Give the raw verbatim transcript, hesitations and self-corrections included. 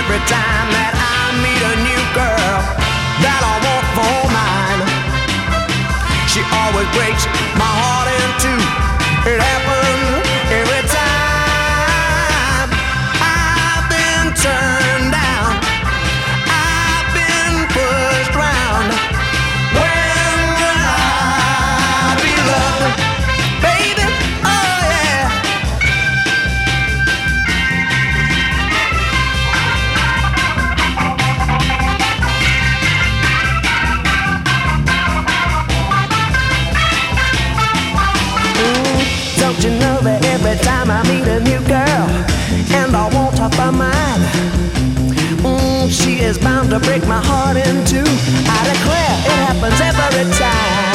every time that I meet a new girl that I want for mine. She always breaks my heart in two. It happens every time. I've been turned down, I've been pushed round. When will I be loved, baby? Oh yeah. Don't you know that every time I meet a new girl and I want her for mine, mm, she is bound to break my heart in two. I declare it happens every time.